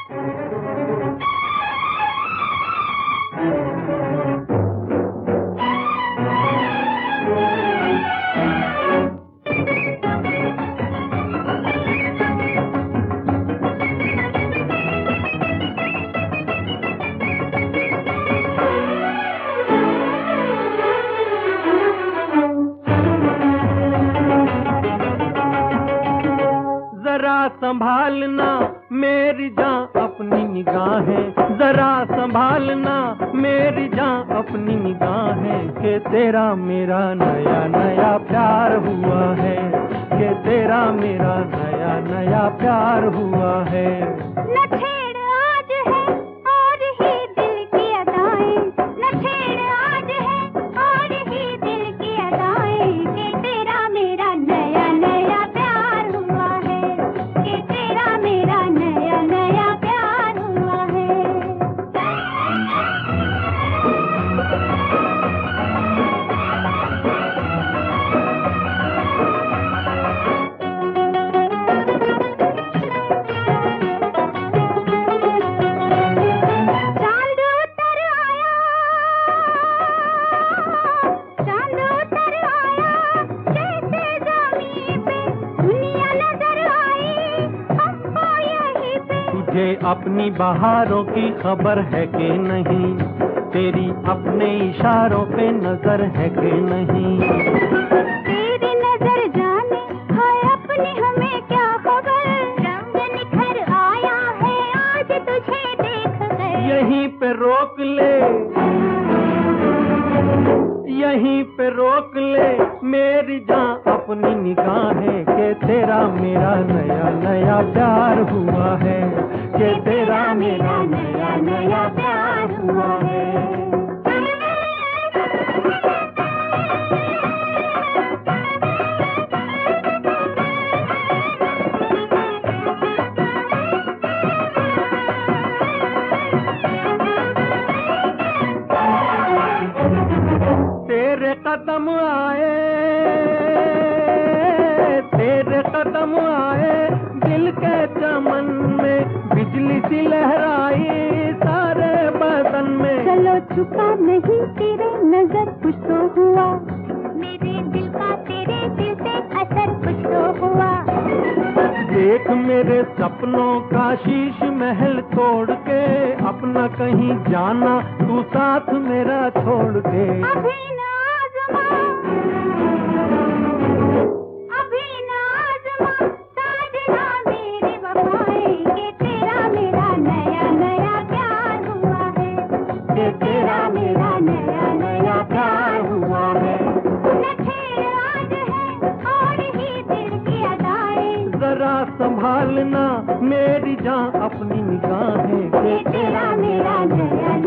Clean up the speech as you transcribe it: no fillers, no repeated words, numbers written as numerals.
संभालना मेरी जान अपनी निगाहें, जरा संभालना मेरी जान अपनी निगाहें, कि तेरा मेरा नया नया प्यार हुआ है, कि तेरा मेरा नया नया प्यार हुआ है। न छेड़ आज है और ही दिल की अदाएं, न छेड़ आज है और ही दिल की अदाएं, कि तेरा मेरा नया नया प्यार हुआ है, कि तेरा मेरा नया नया प्यार हुआ है। तुझे अपनी बहारों की खबर है कि नहीं, तेरी अपने इशारों पे नजर है कि नहीं। तेरी नजर जाने है अपनी हमें क्या खबर, रंग निखर आया है आज तुझे देख कर। यहीं पे रोक ले, यहीं पे रोक ले मेरी जान अपनी निगाहें, कि तेरा मेरा नया नया प्यार हुआ है, कि तेरा मेरा नया नया प्यार हुआ है। तेरे कदम आए, तेरे कदम आए दिल के चमन में, बिजली सी लहराई सारे बदन में। चलो छुपा नहीं तेरे नजर कुछ तो हुआ, मेरे दिल का तेरे दिल से असर कुछ तो हुआ। देख मेरे सपनों का शीश महल तोड़ के, अपना कहीं जाना तू साथ मेरा छोड़ के। अभी ना आज़मा, अभी ना आज़मा साजना मेरी वफाएं, कि तेरा मेरा नया नया प्यार हुआ है, कि तेरा मेरा नया नया प्यार हुआ है। न छेड़ आज है और ही दिल की अदाएं, जरा संभालना मेरी जान अपनी निगाहें, कि तेरा मेरा नया